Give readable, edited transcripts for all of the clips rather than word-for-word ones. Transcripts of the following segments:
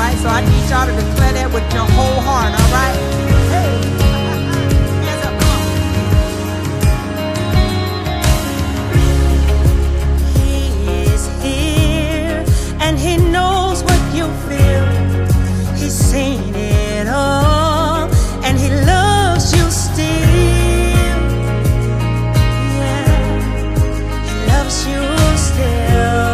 right? So I need y'all to declare that with your whole heart, all right? Hey. Hands up, come on. He is here, and he knows what you feel. He's seen it all, and he loves you still. Yeah, he loves you still.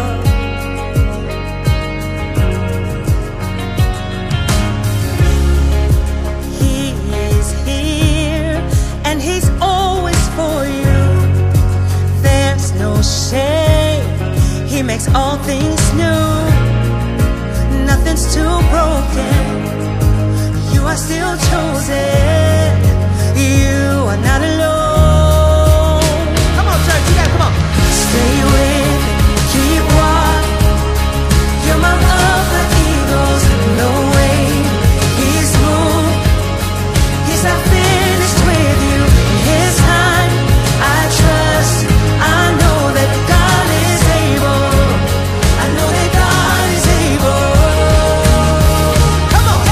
He is here, and he's always for you. There's no shame, he makes all things new. Nothing's too broken, you are still chosen. You are not alone. Come on, church, you gotta come on. Stay with me, keep walking. You're my up like eagles, no way. He's moved, he's not finished with you. In his time, I trust. I know that God is able. I know that God is able. Come on.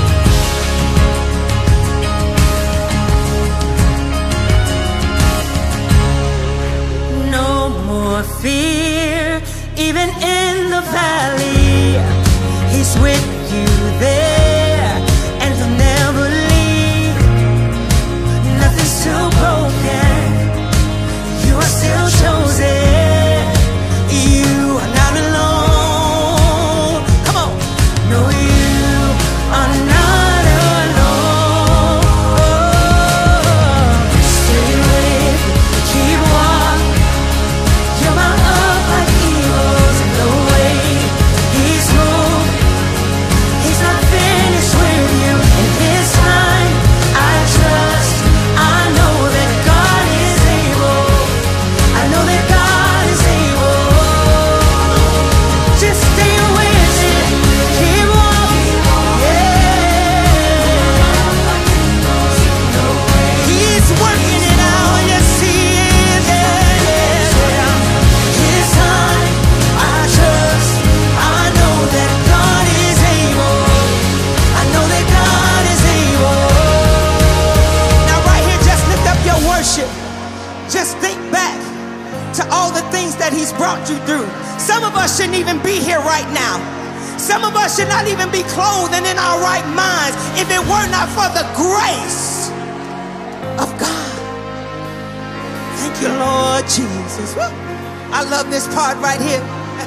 No more fear, even in the valley. He's with you there, and he'll never leave. Nothing's too broken, you are still chosen. You are not alone. Come on. No, you are not alone. Stay with me, keep walking. You're my up like eagles in the way. He's moved, he's not finished with you. In his time, I trust. I know that God is able. I know that God is able. Just stay with it, keep walking. Yeah, he's working it out. Yes, he is. Yeah. His time, I trust. I know that God is able. I know that God is able. Now right here, just lift up your worship. Just think back to all the things that he's brought you through. Some of us shouldn't even be here right now. Some of us should not even be clothed and in our right minds if it were not for the grace of God. Thank you, Lord Jesus. Woo. I love this part right here.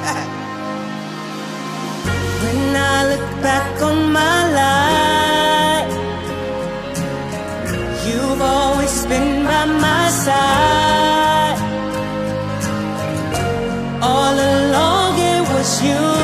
When I look back on my life, you've always been by my side. All along it was you.